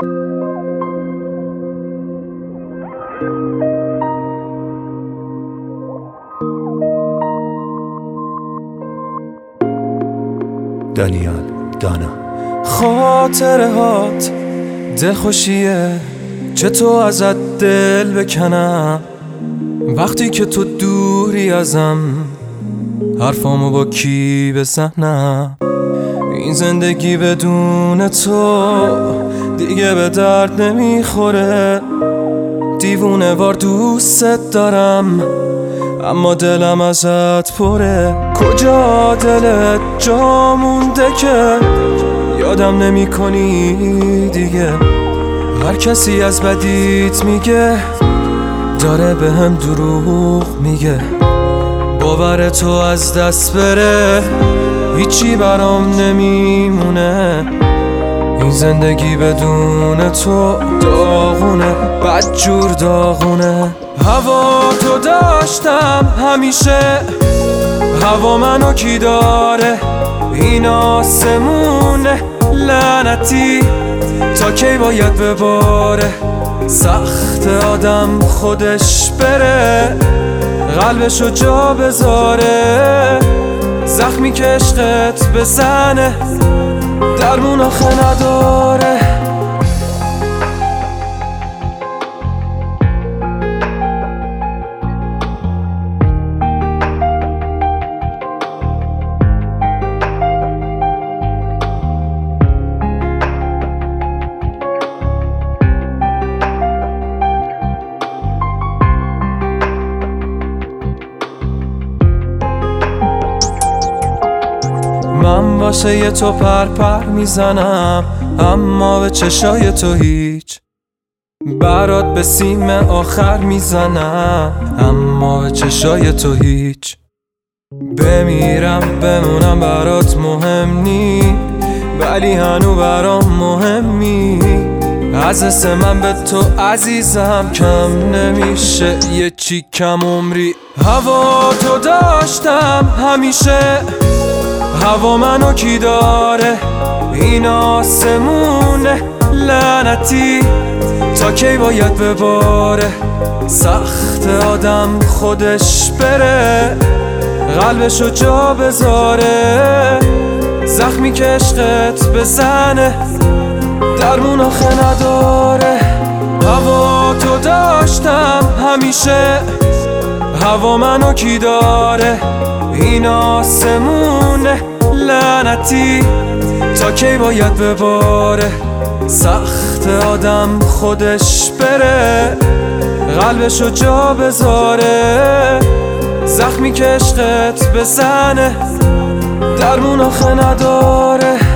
دانیال دانا. خاطره هات دلخوشیه، چطور ازت دل بکنم وقتی که تو دوری ازم، حرفامو با کی بزنم؟ این زندگی بدون تو دیگه به درد نمیخوره. دیوونه وار دوست دارم اما دلم ازت پره. کجا دلت جا مونده که یادم نمی کنی دیگه؟ هر کسی از بدیت میگه داره به هم دروغ میگه. باور تو از دست بره هیچی برام نمیمونه. این زندگی بدون تو داغونه، بدجور داغونه. هوا تو داشتم همیشه، هوا منو کی داره؟ این آسمونه لعنتی تا کی باید بباره؟ سخت آدم خودش بره، قلبشو جا بذاره. زخمی که عشقت بزنه درمون آخه نداره. من واسه یه تو پر میزنم اما به چشای تو هیچ. برات به سیم آخر میزنم اما به چشای تو هیچ. بمیرم بمونم برات مهم نی، ولی هنو برام مهمی. از حس من به تو عزیزم کم نمیشه یه چی کم عمری. هوا تو داشتم همیشه، هوا منو کی داره؟ این آسمونه لعنتی تا کی باید بباره؟ سخت آدم خودش بره، قلبشو جا بذاره. زخمی که عشقت بزنه درمون آخه نداره. هوا تو داشتم همیشه، هوا منو کی داره؟ این آسمونه لعنتی تا کی باید بباره؟ سخت آدم خودش بره، قلبشو جا بذاره. زخمی که عشقت بزنه درمون آخه نداره.